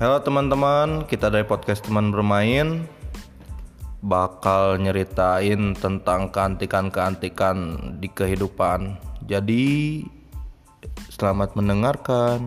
Halo teman-teman, kita dari podcast Teman Bermain bakal nyeritain tentang keantikan-keantikan di kehidupan. Jadi, selamat mendengarkan.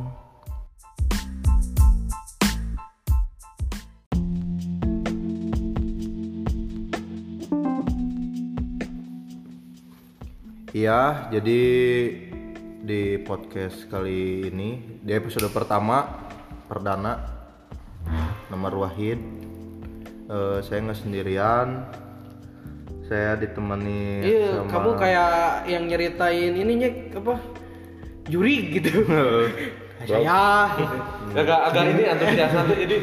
Iya, jadi di podcast kali ini, di episode pertama perdana, nama Wahid. Saya nggak sendirian, saya ditemani sama. Kamu kayak yang nyeritain ininya apa? Juri gitu. Saya agak ini antusias nanti jadi.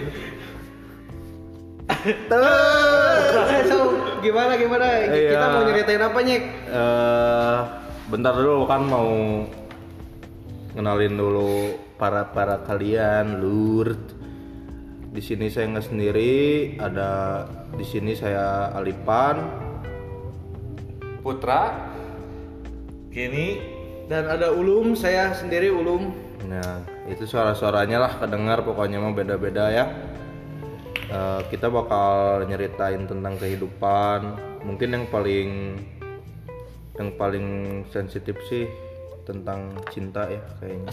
So, gimana? Kita mau nyeritain apa, Nyek? Bentar dulu kan mau kenalin dulu para kalian, Lur. Di sini saya nggak sendiri, ada di sini saya Alipan, Putra, Kenny, dan ada Ulum, saya sendiri Ulum. Nah, itu suara-suaranya lah kedengar, pokoknya mah beda-beda ya. Kita bakal nyeritain tentang kehidupan. Mungkin yang paling sensitif sih tentang cinta ya kayaknya.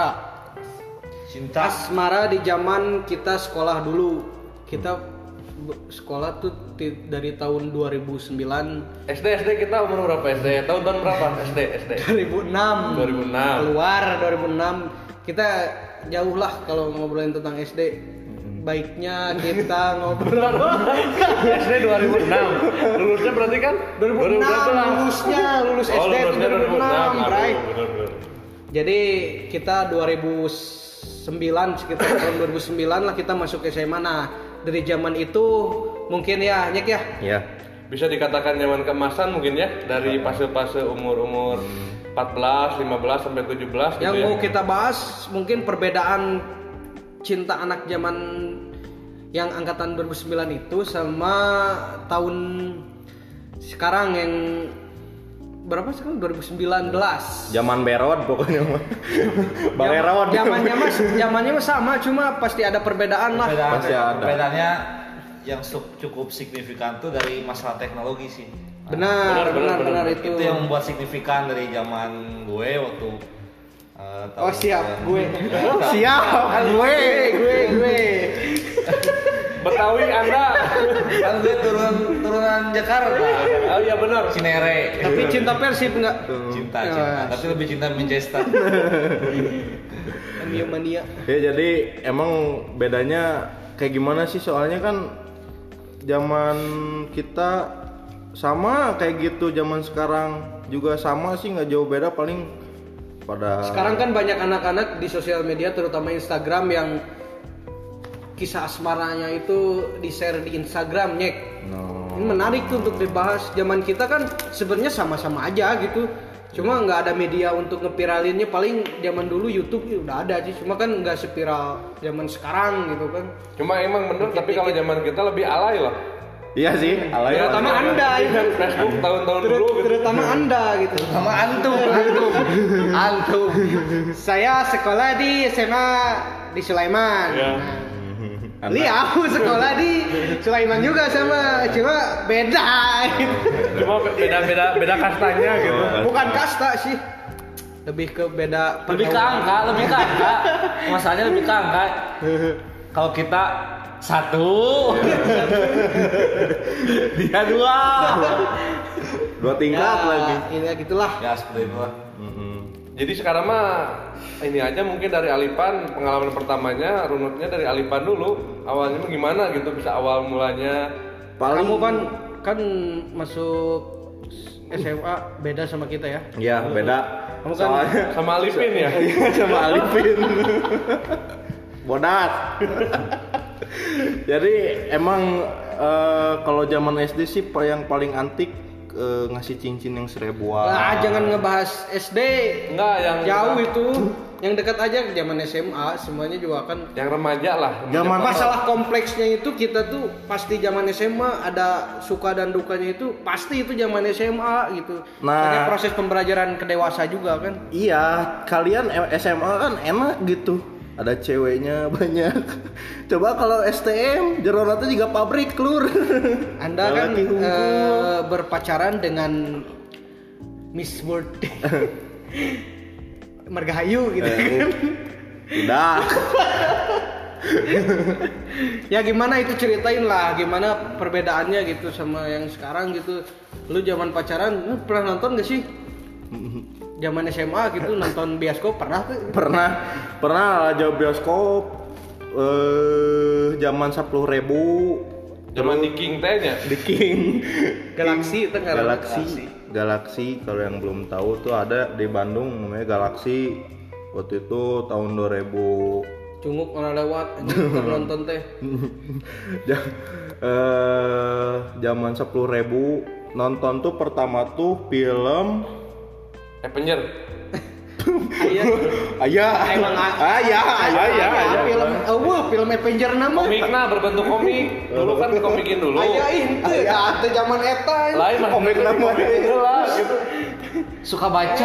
Asmara di zaman kita sekolah dulu. Kita sekolah tuh dari tahun 2009. SD kita umur berapa SD? Tahun berapa SD? 2006. Keluar 2006. Kita jauh lah kalau ngobrolin tentang SD. Baiknya kita ngobrol SD 2006. Lulusnya berarti kan 2006. Lulus SD 2006, Bray. Bener. Jadi kita 2009, sekitar tahun 2009 lah kita masuk SMA. Nah, dari zaman itu mungkin ya, Nyek ya. Iya. Bisa dikatakan zaman keemasan mungkin ya, dari fase-fase umur 14, 15 sampai 17 Yang gitu mau ya. kita bahas mungkin perbedaan cinta anak zaman yang angkatan 2009 itu sama tahun sekarang yang berapa sekarang 2019. Zaman Berod pokoknya mah. Balerod. Zamannya mah sama, cuma pasti ada perbedaan lah. Pasti ada. Perbedaannya yang cukup signifikan tuh dari masalah teknologi sih. Benar itu. Itu yang membuat signifikan dari zaman gue waktu Siap gue. Betawi Anda. kan gue turunan Jakarta. Oh iya benar. Cinere. Tapi cinta Persib enggak? Cinta. Tapi lebih cinta Manchester. Mania. Ya jadi emang bedanya kayak gimana sih, soalnya kan zaman kita sama kayak gitu, zaman sekarang juga sama sih, nggak jauh beda, paling pada sekarang kan banyak anak-anak di sosial media terutama Instagram yang kisah asmaranya itu di-share di Instagram, Nyek. Ini menarik tuh untuk dibahas. Zaman kita kan sebenarnya sama-sama aja gitu. Cuma nggak ada media untuk ngepiralinnya. Paling zaman dulu YouTube ya udah ada sih. Cuma kan nggak sepiral zaman sekarang gitu kan. Cuma emang bener, tapi kalau zaman kita lebih alay loh. iya sih, alay. Terutama Anda Kan Facebook tahun-tahun dulu gitu. Terutama Anda gitu. Sama antum. Saya sekolah di SMA di Sulaiman. Ya. Aku sekolah di Sulaiman juga sama, cuma beda. Cuma beda kastanya gitu. Bukan kasta sih, lebih ke beda Lebih ke angka. Masalahnya lebih ke angka. Kalau kita satu, dia dua tingkat lagi. Ini gitulah. ya seperti itu lah. Jadi sekarang mah ini aja mungkin dari Alipan, pengalaman pertamanya runutnya dari Alipan dulu. Awalnya gimana gitu, bisa awal mulanya. Kamu kan masuk SMA beda sama kita ya. Iya, beda. Kamu kan Sama Alipin ya? sama Alipin. Bodas. Jadi emang kalau zaman SD sih yang paling antik ngasih cincin yang 1000-an. jangan ngebahas SD. Enggak, yang jauh itu. Yang dekat aja zaman SMA, semuanya juga kan. Yang remaja lah. Zaman Masalah kompleksnya itu kita tuh pasti zaman SMA ada suka dan dukanya, itu pasti itu zaman SMA gitu. Nah, ada proses pembelajaran ke dewasa juga kan. iya, kalian SMA kan enak gitu. ada ceweknya banyak. Coba kalau STM jerona teh juga pabrik lur. Anda kan berpacaran dengan Miss World Margahayu gitu kan. Udah. Ya gimana itu, ceritain lah gimana perbedaannya gitu sama yang sekarang gitu. Lu zaman pacaran lu pernah nonton gak sih? Zaman SMA gitu nonton bioskop pernah tuh? Pernah aja bioskop zaman 10.000. Zaman di King tehnya. Di King Galaxy itu Galaxy kalau yang belum tahu tuh ada di Bandung namanya Galaxy. Waktu itu tahun 2000 cunguk orang lewat nonton teh. Zaman 10.000 nonton tuh pertama tuh film Avenger. Film Avenger nama. Komikna berbentuk komik. Dulu kan komikin dulu. Itu zaman eta. Lain mah komik nama lah gitu. Suka baca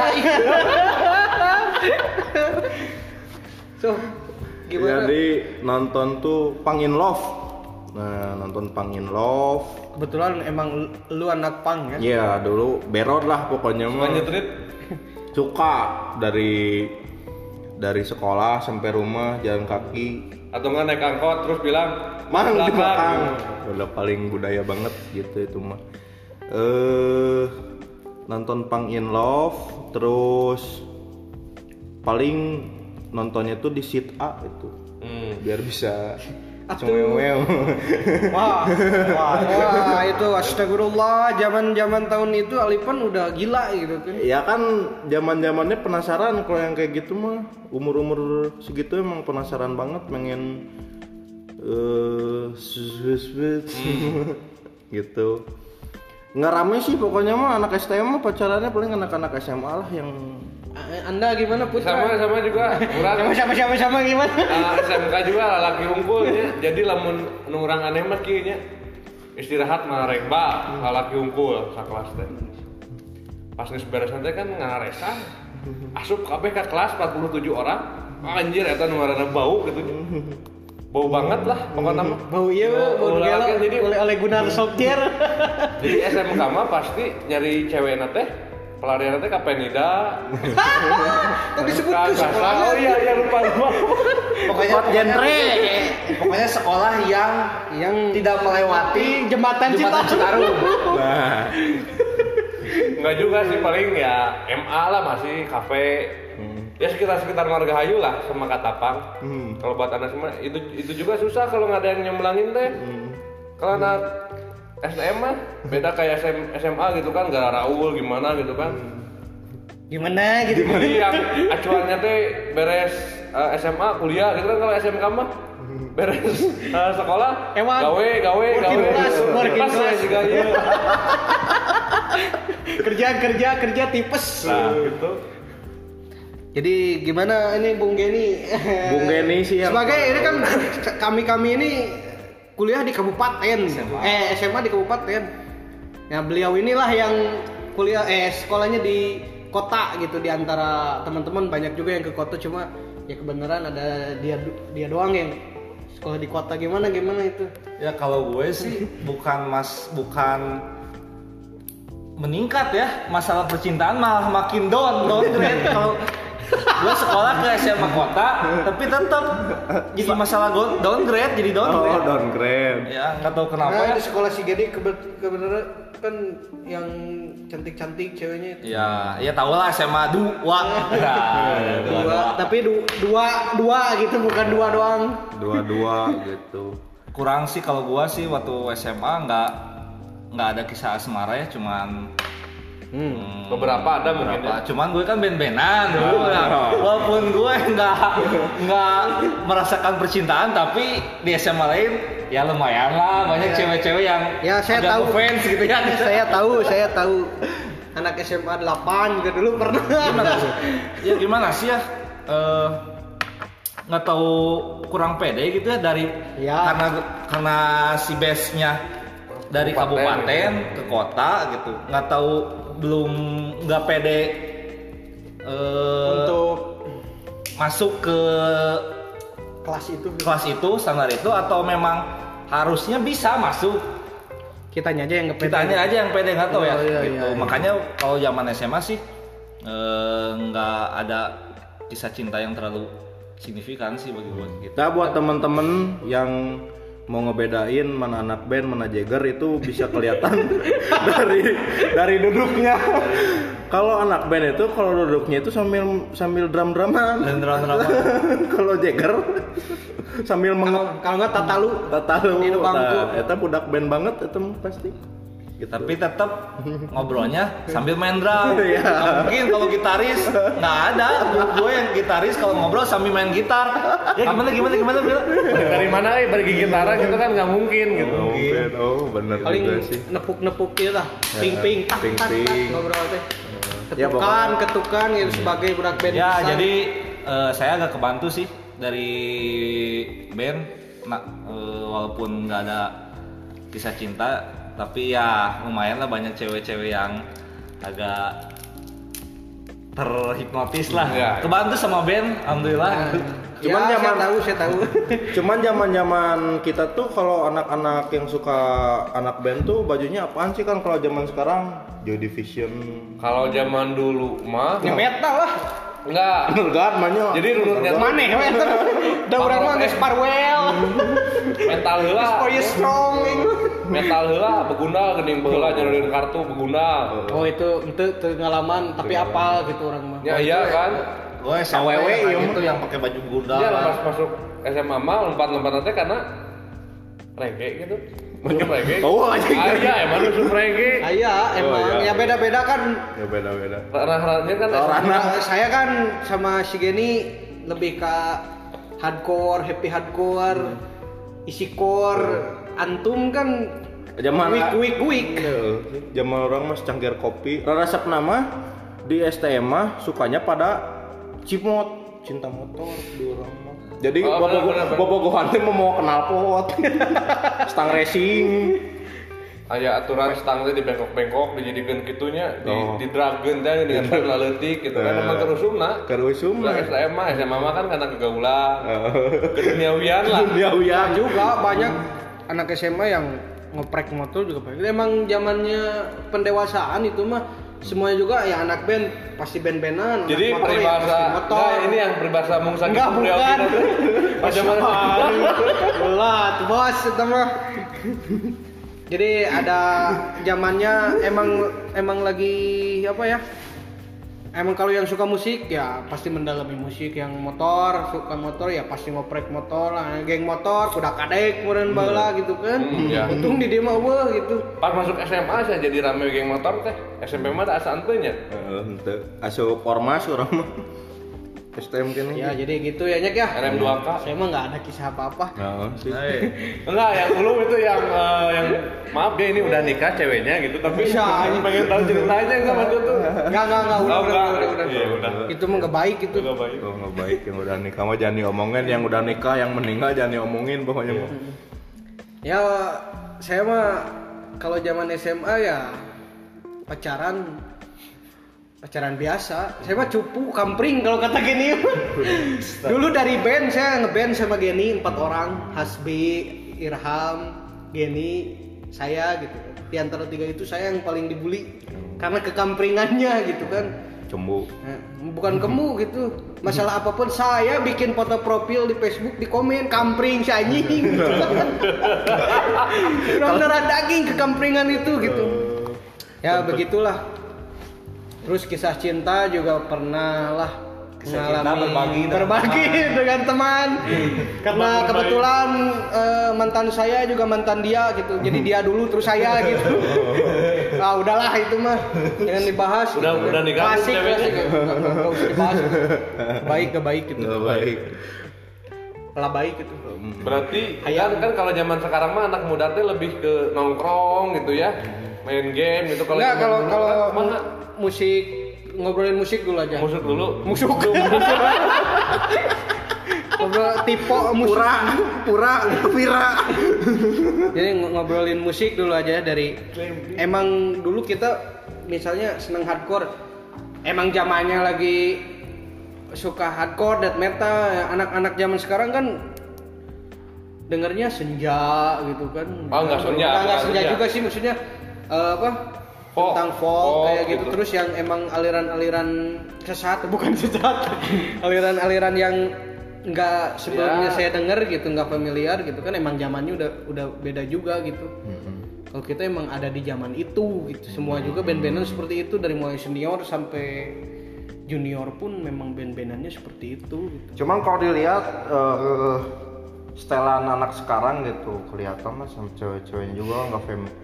So, gimana? Jadi nonton tuh Pang in Love. Nah, nonton Pang in Love. Kebetulan emang lu anak pang ya? Iya, dulu berot lah pokoknya mah. Suka dari sekolah sampai rumah jalan kaki. Atau nggak naik angkot terus bilang Mang di belakang. Udah paling budaya banget gitu itu mah. Nonton Pang in Love, terus paling nontonnya tuh di Sit A itu. Biar bisa cemewel. Wah, itu astagfirullah, zaman tahun itu Alipan udah gila gitu kan. Ya kan zaman-zamannya penasaran kalau yang kayak gitu mah. Umur segitu emang penasaran banget pengen gitu. Nggak rame sih pokoknya mah anak STM mah pacarannya paling anak-anak SMA lah yang. Anda gimana Putra? Sama juga. Sama gimana? SMK juga laki unggul ya. Jadi lamun nu urang aneh mah kieu nya. Istirahat mah reba laki unggul sakelas teh. Pas geus beresan teh kan ngaresan. Asup kabeh ka kelas 47 orang. Anjir eta nu ngaranna bau gitu. Bau banget lah pokoknya mah. Bau ieu bau gelo jadi oleh Gunar Sokjer. Jadi SMK mah pasti nyari cewekna teh pelarian teh ka Penida. Kok disebut ke sekolah? Oh iya lupa. pokoknya genre pokoknya sekolah yang tidak melewati jembatan Citarum. Nah, Enggak juga sih, paling ya MA lah masih kafe. Ya sekitar Margahayu lah sama Katapang. Kalau buat anak semua itu juga susah kalau nggak ada yang nyemblangin teh. Kalau anak STM mah beda kayak SMA gitu kan, gara Raul gimana gitu kan. Gimana gitu. Jadi yang acuannya teh beres SMA kuliah gitu kan, kalau SMK mah beres sekolah gawe working class juga ya. kerja tipes. Nah, gitu. Jadi gimana ini Bung Geni? Bung Geni sih yang sebagai ini kan kami ini kuliah di kabupaten, SMA di kabupaten. Nah beliau inilah yang kuliah sekolahnya di kota gitu, di antara teman-teman banyak juga yang ke kota, cuma ya kebenaran ada dia doang yang sekolah di kota. Gimana itu? Ya kalau gue sih bukan meningkat ya, masalah percintaan malah makin downgrade. Kalau gue sekolah ke SMA kota tapi tetap jadi masalah downgrade. Oh, downgrade. Ya nggak tahu kenapa ya. Di sekolah si Gedi kebenaran kan yang cantik-cantik ceweknya itu. Ya tahu lah SMA 2. Tapi dua gitu, bukan dua doang. Dua gitu. Kurang sih kalau gua sih waktu SMA nggak ada kisah asmara ya, cuman Beberapa ada mungkin ya. Cuman gue kan band-bandan dulu. Walaupun gue nggak merasakan percintaan, tapi di SMA lain ya lumayan lah, banyak cewek-cewek yang saya tahu fans gitu ya. Saya tahu. Anak SMA 8 juga dulu pernah. Gimana sih ya? Nggak tahu, kurang pede gitu ya karena si base-nya dari kabupaten ke kota gitu. Nggak tahu, nggak pede untuk masuk ke kelas itu standar itu, atau memang harusnya bisa masuk? kitanya aja yang ngepede. Kitanya aja yang pede, nggak tahu Oh, ya iya, gitu. iya. Makanya kalau zaman SMA sih nggak ada kisah cinta yang terlalu signifikan sih bagi gue gitu. Nah, buat temen-temen yang mau ngebedain mana anak band mana Jagger itu bisa kelihatan dari duduknya. Kalau anak band itu kalau duduknya itu sambil drum-druman. Dan drama Kalau Jagger sambil Kalau nggak tatalu. tatalu. Di bangku. Nah, eta budak band banget itu pasti. Gitu. tapi tetap ngobrolnya sambil main drum. Iya. Nggak mungkin kalau gitaris nggak ada. Gue yang gitaris kalau ngobrol sambil main gitar. Ya gimana Bro? Dari mana bagi gitaran gitu kan nggak mungkin gitu. Mungkin. Oh, bener Paling juga sih. nepuk-nepuk gitu lah. Ping-ping, tak, tak, tak, Ping-ping. ngobrol teh. Ya, Ketukan gitu sebagai budak band. Ya besar. jadi saya agak kebantu sih dari band. Nah, walaupun nggak ada kisah cinta, tapi ya lumayan lah banyak cewek-cewek yang agak terhipnotis lah. Ya. Kebantu sama band, alhamdulillah. Cuman ya, zaman- saya tahu. Cuman zaman kita tuh kalau anak-anak yang suka anak band tuh bajunya apaan sih kan kalau zaman sekarang Joy Division. Kalau zaman dulu mah Ya metal lah. enggak. Enggak, namanya. Jadi runutnya tuh Maneh we eta. Da urang mah geus Parwell. metal heula. For you strong. Metal heula begundal geuning baheula nyalurin kartu begundal. Oh itu pengalaman tapi apal gitu orang mah. Ya iya kan. Gue AWW, SMW iya, gitu yang pakai baju gundal. Dia pas masuk SMA mah lompat-lompat karena reggae gitu. Masuk reggae. Oh, anjing. Iya, emang masuk reggae. Aya emang iya. ya beda-beda kan. Ya beda-beda. Ranah-ranahnya kan Oh, ranah. Saya kan sama si Geni lebih ke hardcore, happy hardcore, isi core. Antum kan Zaman week. Zaman orang mas cangkir kopi. Resep nama di STM mah sukanya pada cimot, cinta motor di orang mah. Jadi Oh, bener. bobogohan teh mau knalpot. Stang racing. aya aturan stang teh dibengkok-bengkok dijadikeun kitunya Oh. di dragon teh dengan padahal leutik gitu kan emang kerusumna. Kerusum. Lah SMA mah kan karena kegaulan. Keduniawian lah. Duniawian Juga banyak anak SMA yang ngoprek motor juga banyak. Emang zamannya pendewasaan itu mah semuanya juga ya anak band pasti band-bandan. Jadi anak motor ya peribahasa pasti motor. nah, ini yang peribahasa mungsa Enggak, bukan. Pas zaman Belat, bos itu mah. Jadi ada zamannya emang lagi apa ya? Emang kalau yang suka musik ya pasti mendalami musik, yang suka motor ya pasti ngoprek motor lah, geng motor, kuda kadek meureun baheula gitu kan. ya. Untung di dia mah weuh gitu. Pas masuk SMA saya jadi rame geng motor teh. SMP mah ada asa anteunya. henteu asup ormas urang mah. STM kene. Ya jadi gitu ya Nyek ya. RM2K. Saya mah nggak ada kisah apa-apa. Nah, sih. Enggak, yang dulu itu yang maaf deh ini udah nikah ceweknya gitu tapi Bisa, pengen tahu ceritanya enggak Mas tuh. Enggak, Oh, enggak. udah. Iya, udah. Itu mah nggak baik itu. Enggak baik. Oh, nggak baik yang udah nikah mah jangan diomongin, yang udah nikah yang meninggal jangan diomongin pokoknya mah. Ya saya mah kalau zaman SMA ya pacaran biasa. Saya mah cupu, kampring kalau kata Geni. Dulu dari band saya ngeband sama Geni 4 orang, Hasbi, Irham, Geni, saya gitu. Di antara 3 itu saya yang paling dibully karena kekampringannya gitu kan. Cembu. Nah, bukan kamu gitu. Masalah apapun saya bikin foto profil di Facebook di komen kampring si anjing. Beneran daging kekampringan itu gitu. Ya begitulah. Terus kisah cinta juga pernah lah Kisah cinta mengalami berbagi dengan teman. Karena kebetulan mantan saya juga mantan dia gitu. Jadi dia dulu terus saya gitu. Ah udahlah itu mah jangan dibahas. Udah nikah Klasik, ceweknya? klasik. Nggak usah dibahas. Gak baik gitu. Nggak baik. Lah baik gitu. Berarti kan kalau zaman sekarang mah anak muda teh lebih ke nongkrong gitu ya. Main game gitu kalau Enggak, zaman kalau dulu kan mana musik, ngobrolin musik dulu aja. musik dulu. Musuk. Ngobrol tipe pura. Jadi ngobrolin musik dulu aja dari emang dulu kita misalnya seneng hardcore. Emang zamannya lagi suka hardcore, death metal, anak-anak zaman sekarang kan dengernya senja gitu kan. Oh, enggak senja. Enggak senja juga sih, maksudnya Folk. tentang folk kayak gitu. Gitu. Terus yang emang aliran-aliran sesat, bukan sesat. Aliran-aliran yang enggak sebelumnya saya denger gitu, enggak familiar gitu kan, emang zamannya udah beda juga gitu. Kalau kita emang ada di zaman itu gitu. Semua juga band-bandan seperti itu, dari mulai senior sampai junior pun memang band-bandannya seperti itu gitu. Cuman kalau dilihat setelan anak sekarang gitu kelihatan lah sama cewek-ceweknya juga nggak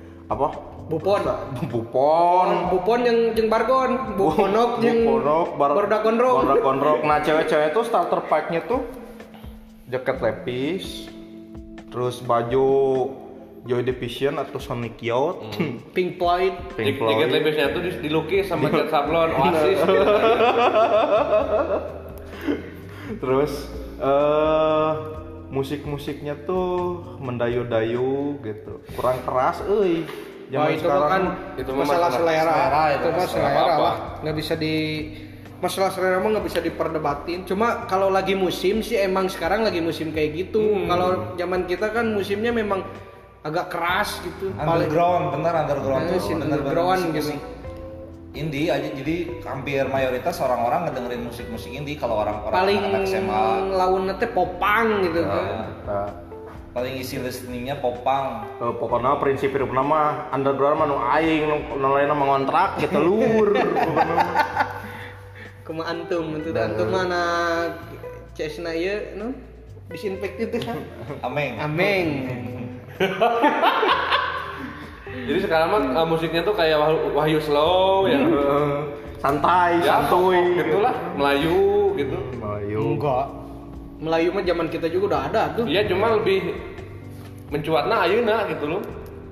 Bupon yang Bargon, Buponok yang Borda Konrok. Nah cewek-cewek itu starter pack-nya tuh jaket lepis, terus baju Joy Division atau Sonic Youth, Pink Floyd. Jaket lepisnya tuh dilukis sama cat sablon Oasis. Terus musik-musiknya tuh mendayu-dayu gitu, kurang keras, zaman Itu sekarang kan itu masalah selera. Itu mah selera apa-apa. lah. Nggak bisa masalah selera mah nggak bisa diperdebatin. Cuma kalau lagi musim sih emang sekarang lagi musim kayak gitu. Kalau zaman kita kan musimnya memang agak keras gitu. Underground tuh. Underground gitu. Indie aja, jadi hampir mayoritas orang-orang ngedengerin musik-musik indie kalau orang-orang Paling anak SMA. lawan teh popang gitu kan. Paling isi listeningnya popang. Pokoknya prinsip hidup nama underground mah nu aing nu lainna mengontrak gitu lur. Kuma antum itu antum mana cesna ieu nu disinfektif teh kan. Ameng. Jadi sekarang mah musiknya tuh kayak Wahyu Slow ya. Santai, Ya, santuy gitulah, Melayu gitu. Melayu. Enggak. Melayu mah zaman kita juga udah ada tuh. Iya, cuma lebih mencuatna ayeuna gitu loh.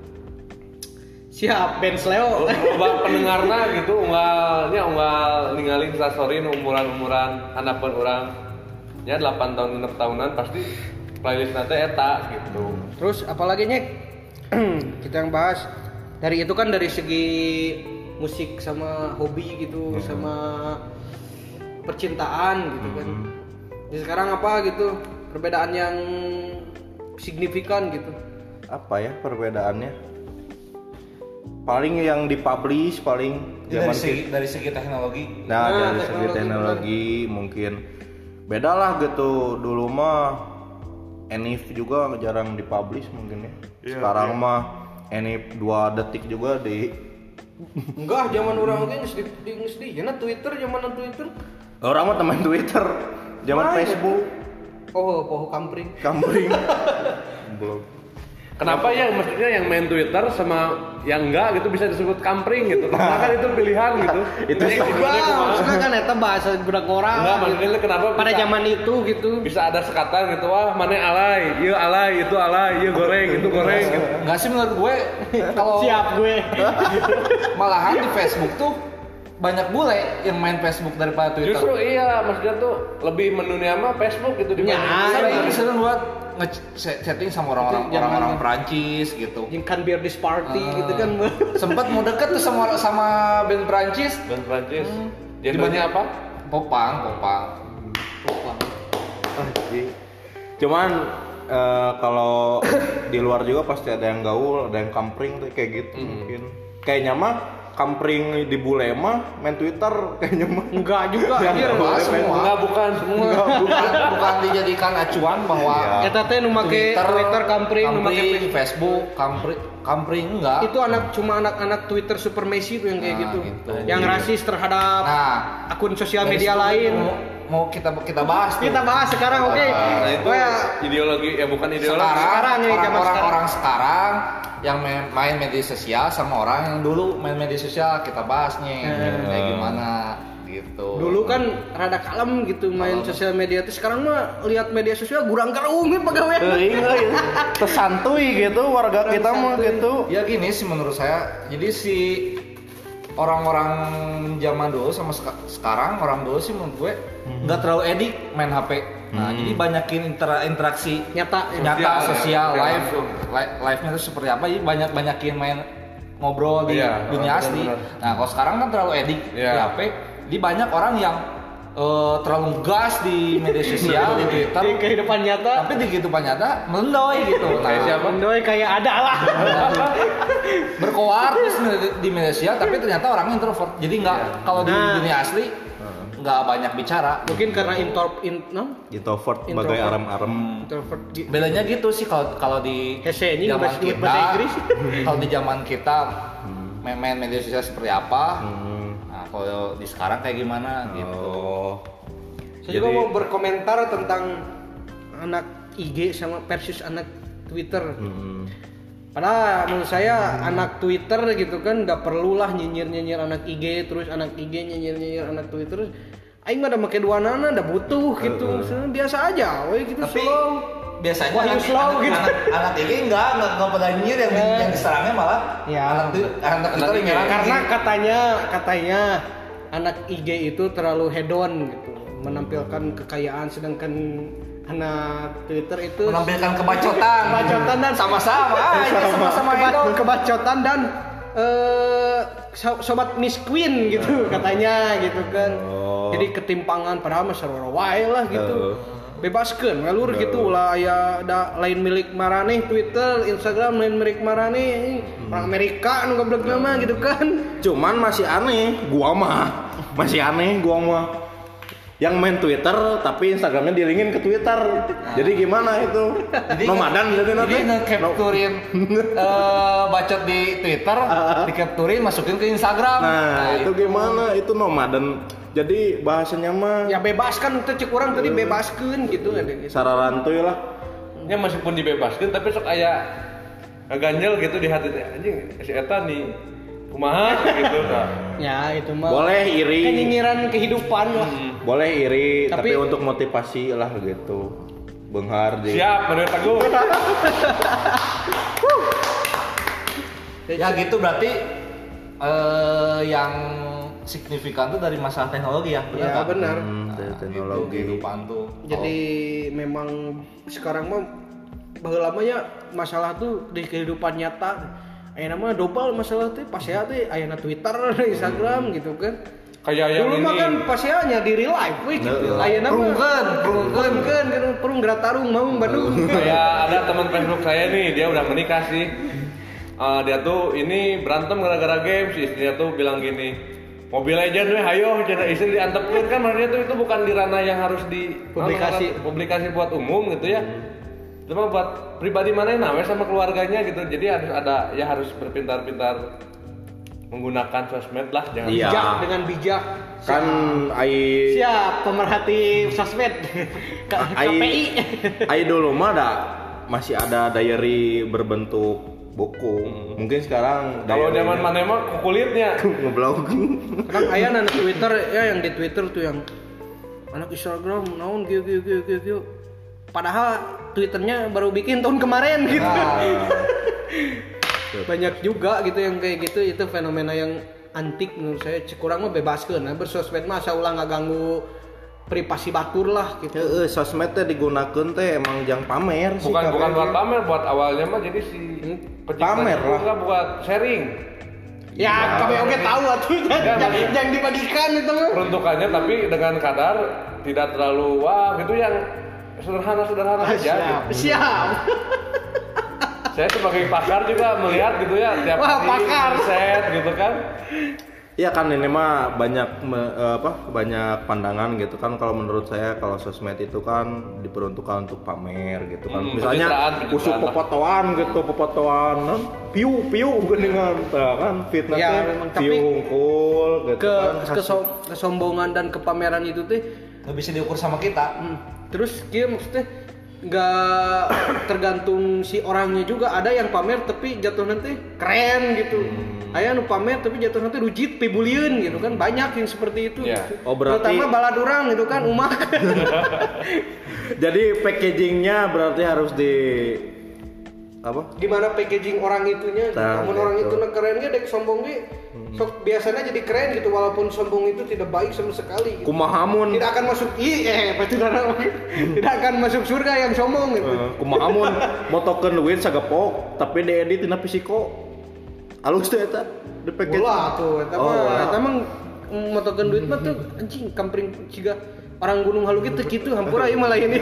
Siap, Ben Sleo. Loba pendengarna gitu, unggal ningali instastory nu umuran-umuran hanapeun urang. Ya 8 tahun 6 tahunan pasti playlist nanti eta gitu. Terus apalagi Nyek? Kita yang bahas dari itu kan dari segi musik sama hobi gitu, sama percintaan gitu kan. Jadi sekarang apa gitu perbedaan yang signifikan gitu? Apa ya perbedaannya? Paling yang dipublish paling Dari segi teknologi. Nah, dari segi teknologi mungkin beda lah gitu. Dulu mah Enif juga jarang dipublish mungkin ya. Sekarang mah Enif 2 detik juga di Enggak, zaman orang oke geus di Twitter, zaman Twitter. orang mah teman Twitter, zaman Wah, Facebook, Oh, poho kampring. belum. Kenapa ya maksudnya yang main Twitter sama yang enggak gitu bisa disebut kampring gitu? Karena kan itu pilihan gitu. Itu Maksudnya kan eta bahasa budak orang. Enggak, maksudnya kenapa Pada bisa- zaman itu gitu. bisa ada sekatan gitu, wah mana alay, iya alay, itu alay, iya goreng, itu goreng gitu. Enggak sih menurut gue kalau Siap gue. malahan di Facebook tuh banyak bule yang main Facebook daripada Twitter. Justru iya, maksudnya tuh lebih mendunia mah Facebook gitu dibanding Saya iya. ini sering buat nge-chatting sama orang-orang Prancis gitu. Yang kan biar this party gitu kan. Sempet mau deket tuh sama band Prancis. dan Prancis. Genrenya apa? Popang. Cuman kalau di luar juga pasti ada yang gaul, ada yang kampring tuh kayak gitu mungkin. Kayaknya mah kampring di bule mah main Twitter kayaknya mah. Enggak juga anjir. Enggak, bukan semua. bukan dijadikan acuan bahwa Eta teh nu make Twitter kampring, nu make Facebook. Facebook, kampring enggak. Itu cuma anak-anak Twitter supremacy tuh yang kayak Nah, gitu. gitu. Yang rasis terhadap Nah, akun sosial dari media situ lain. mau kita bahas tuh. Kita bahas sekarang, oke. Nah, itu Wah, ideologi ya bukan ideologi. Sekarang nih, zaman orang sekarang yang main media sosial sama orang yang dulu main media sosial kita bahas nih kayak gimana gitu. dulu kan rada kalem gitu main sosial media tuh, sekarang mah lihat media sosial gurang kerung pegawai. Tersantuy gitu warga kita mah gitu. Ya gini sih menurut saya. Jadi si orang-orang zaman dulu sama sekarang orang dulu sih menurut gue nggak terlalu edik main HP. Nah, jadi banyakin interaksi Nyata. sosial Ya, live live-nya itu seperti apa? Jadi banyakin main ngobrol di Iya, dunia asli. benar. Nah, kalau sekarang kan terlalu edik di Iya. HP. Jadi banyak orang yang terlalu gas di media sosial di Twitter. Di kehidupan nyata. Tapi di kehidupan nyata melendoy gitu. Kayak siapa? Mendoy kayak ada lah. Berkoar terus di media sosial tapi ternyata orangnya introvert. Jadi nggak kalau di dunia asli nggak banyak bicara. Mungkin karena Introvert bagai arem-arem. introvert. Bedanya gitu sih kalau di Hese ini zaman bahasa kita. Inggris. Kalau di zaman kita main media sosial seperti apa? Nah, kalau di sekarang kayak gimana gitu. Saya juga mau berkomentar tentang anak IG sama versus anak Twitter. Padahal menurut saya anak Twitter gitu kan nggak perlulah nyinyir anak IG, terus anak IG nyinyir anak Twitter. Aing mah udah make dua nana, udah butuh gitu. Sebenarnya biasa aja, woi gitu. Tapi slow. biasanya Wah, anak, slow anak, gitu. anak ini enggak pada nyir yang diserangnya malah Ya. anak Twitter yang nyerang. Karena katanya anak IG itu terlalu hedon gitu, menampilkan kekayaan, sedangkan anak Twitter itu menampilkan kebacotan dan sama-sama sama-sama hedon. kebacotan dan sobat Miss Queen gitu katanya gitu kan. Jadi ketimpangan padahal mah sarua wae lah gitu. Bebaskeun ngalur gitu lah aya da lain milik marane Twitter, Instagram lain milik marane orang Amerika nu goblok mah gitu kan. Cuman masih aneh, gua mah yang main Twitter tapi Instagramnya dilingin ke Twitter. Jadi gimana itu? Nomadan jadi nanti nge-capturein bacot di Twitter, di-capturein masukin ke Instagram. Nah, itu gimana? Itu nomadan. Jadi bahasanya mah Ya bebaskan teh cek urang tadi bebaskeun gitu ada gitu. sararantuy lah. Ya meskipun dibebaskan tapi sok aya ganjel gitu di hati teh anjing si eta nih kumaha gitu kan. Ya itu mah Boleh iri. kenyinyiran kehidupan lah. Boleh iri, tapi Tapi untuk motivasi lah gitu. Benghar di. Siap, bener teguh. Ya gitu berarti yang signifikan tuh dari masalah teknologi ya. Ya benar. Dari Gitu, teknologi. kehidupan tuh. Jadi memang sekarang mah baheula mah ya masalah tuh di kehidupan nyata. Aya mah dobal masalah teh pas ya teh aya na Twitter, Instagram gitu kan. Kayak yang Dulu mah ini. kan pas ya nya di real life we gitu. Aya na prungkeun perung Gratarung mau Bandung. Kayak ada teman Facebook saya nih, dia udah menikah sih. Dia tuh ini berantem gara-gara game, si istrinya tuh bilang gini, Mobile Legends weh hayo cenah istri diantepkeun kan maksudnya tuh itu bukan di ranah yang harus di publikasi buat umum gitu ya. Itu mah buat pribadi manehna we sama keluarganya gitu. Jadi harus berpintar-pintar menggunakan sosmed lah jangan Iya. Bijak dengan bijak. Kan Siap pemerhati sosmed. KPI. ai dulu mah masih ada diary berbentuk buku. Mungkin sekarang kalau diary-nya zaman mana mah kulitnya. ngeblog. Kadang aya na Twitter ya yang di Twitter tuh yang anak Instagram naon gitu. Padahal Twitternya baru bikin tahun kemarin gitu. Banyak juga gitu yang kayak gitu, itu fenomena yang antik menurut saya. Kurang mah bebaskeun, nah bersosmed mah saulah ngaganggu privasi batur lah gitu. Sosmed teh digunakeun teh emang jang pamer sih. Bukan buat pamer, buat awalnya mah jadi si Pamer lah. juga buat sharing. Ya, kami oke tahu atuh jangan dibagikan itu mah. Peruntukannya tapi dengan kadar tidak terlalu wah gitu yang sederhana aja. Siap. Saya sebagai pakar juga melihat gitu ya tiap Wah, hari pakar. set gitu kan. Iya kan ini mah banyak banyak pandangan gitu kan. Kalau menurut saya kalau sosmed itu kan diperuntukkan untuk pamer gitu kan. Misalnya pencitraan usuk lah. pepotoan non piu geuningan kan fitnah Ya, teh memang, tapi piu hungkul gitu kan. Kesombongan dan kepameran itu teh Nggak bisa diukur sama kita. terus dia maksudnya nggak tergantung si orangnya juga. Ada yang pamer tapi jatuh nanti keren gitu. Aya nu pamer tapi jatuh nanti rujit pibulieun gitu kan. Banyak yang seperti itu. Ya. Gitu. Oh, berarti- terutama baladurang gitu kan umak. Jadi packagingnya berarti harus di apa? Gimana packaging orang itunya? Nah, Namun orang gitu. itu keren ge dek sombong ge. Sok biasanya jadi keren gitu walaupun sombong itu tidak baik sama sekali gitu. Kumahamun Tidak akan masuk tidak akan masuk surga yang sombong gitu. kumahamun motokeun duit sagepok tapi diedit tina fisiko. Alus teh eta di package. Bola tuh, eta mah motokeun duit mah tuh anjing kampring siga orang Gunung Halu gitu hampura ieu malah ini.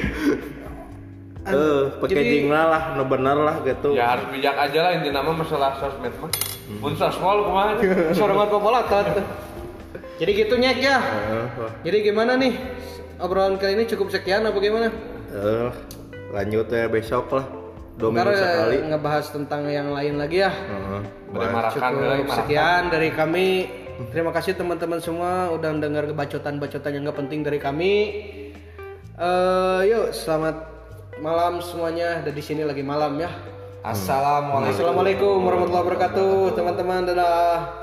Packaging lah, no bener lah gitu. Ya harus bijak aja lah intinya mah masalah sosmed mah. Mun sosmol kumaha? Sorangan popolatot. Jadi gitu Nyek ya. Jadi gimana nih? Obrolan kali ini cukup sekian apa gimana? Lanjut ya besok lah. 2 Ntar minggu sekali. ngebahas tentang yang lain lagi ya. Marakan. Cukup sekian dari kami. Terima kasih teman-teman semua udah mendengar bacotan-bacotan yang gak penting dari kami. Yuk selamat malam semuanya. Dan di sini lagi malam ya. Assalamualaikum Assalamualaikum warahmatullahi wabarakatuh teman-teman. Dadah.